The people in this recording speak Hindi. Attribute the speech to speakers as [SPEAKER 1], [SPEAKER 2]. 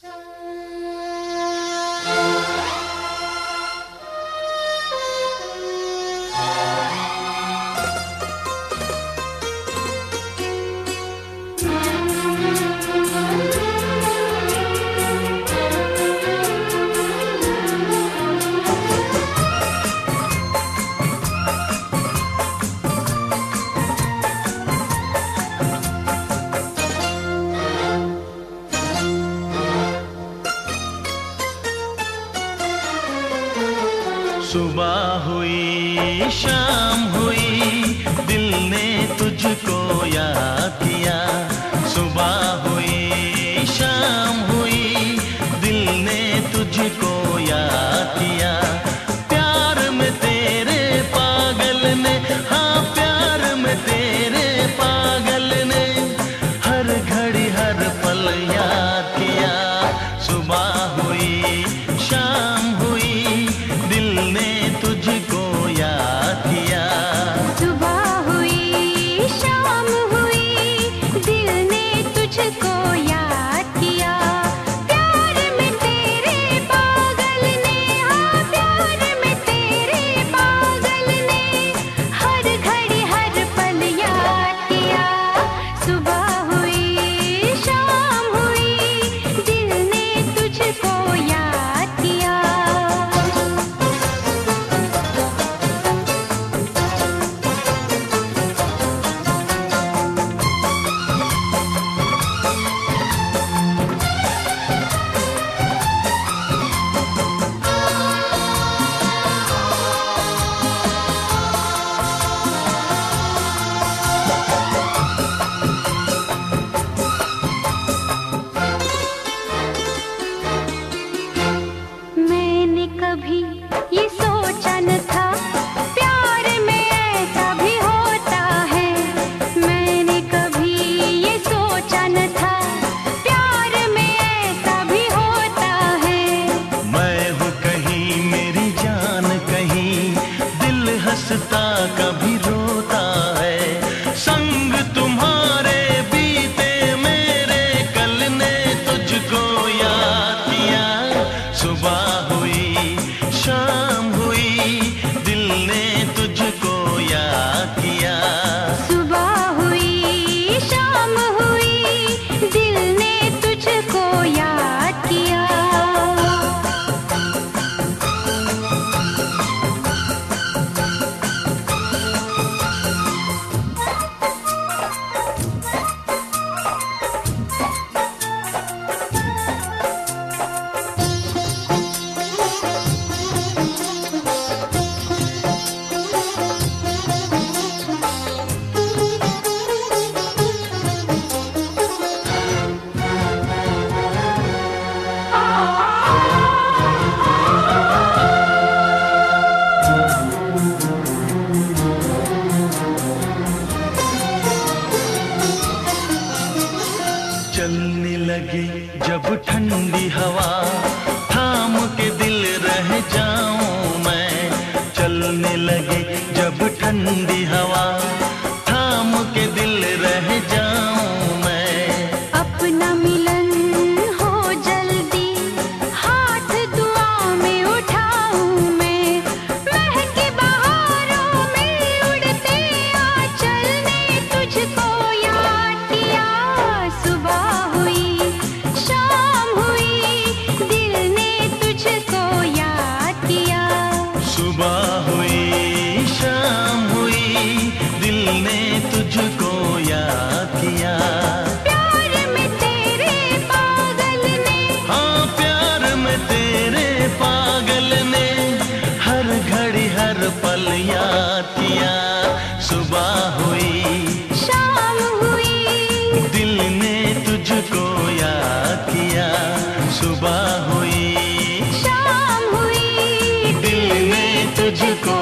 [SPEAKER 1] सुबह हुई शाम हुई दिल ने तुझको याद किया। सुबह हुई शाम हुई दिल ने तुझको याद किया। प्यार में तेरे पागल ने, हाँ प्यार में तेरे पागल ने हर घड़ी हर पल याद किया। सुबह हुई शाम हुई दिल ने तुझको याद किया।
[SPEAKER 2] सुबह हुई शाम हुई दिल ने तुझको याद किया। प्यार में तेरे पागल ने, हाँ प्यार में तेरे पागल ने हर घड़ी हर पल याद किया। सुबह हुई शाम हुई दिल ने तुझको याद किया। मैंने कभी ये सोचा न था प्यार में ऐसा भी होता है। मैंने कभी ये सोचा न था प्यार में ऐसा भी होता है।
[SPEAKER 1] मैं हूँ कहीं मेरी जान कहीं, दिल हंसता कभी रोता है। संग तुम्हारे बीते मेरे कल ने तुझको याद किया। सुबह हुई शाम हुई दिल ने तुझको याद किया।
[SPEAKER 2] सुबह हुई शाम हुई दिल ने तुझको याद किया।
[SPEAKER 1] चलने लगे जब ठंडी हवा थाम के दिल रह जाऊं मैं। चलने लगे जब ठंडी हवा थाम के दिल रह जाऊं मैं।
[SPEAKER 2] अपना मिलन हो जल्दी हाथ दुआ में उठाऊं मैं। महके बहारों में उड़ते आंचल ने तुझको याद किया। सुबह हुई शाम हुई दिल ने तुझको याद किया।
[SPEAKER 1] सुबह हुई शाम हुई दिल ने तुझको याद किया।
[SPEAKER 2] प्यार में तेरे पागल ने,
[SPEAKER 1] हाँ प्यार में तेरे पागल ने हर घड़ी हर पल याद किया। सुबह हुई
[SPEAKER 2] शाम हुई
[SPEAKER 1] दिल ने तुझको याद किया। सुबह हुई
[SPEAKER 2] शाम हुई
[SPEAKER 1] दिल ने तुझको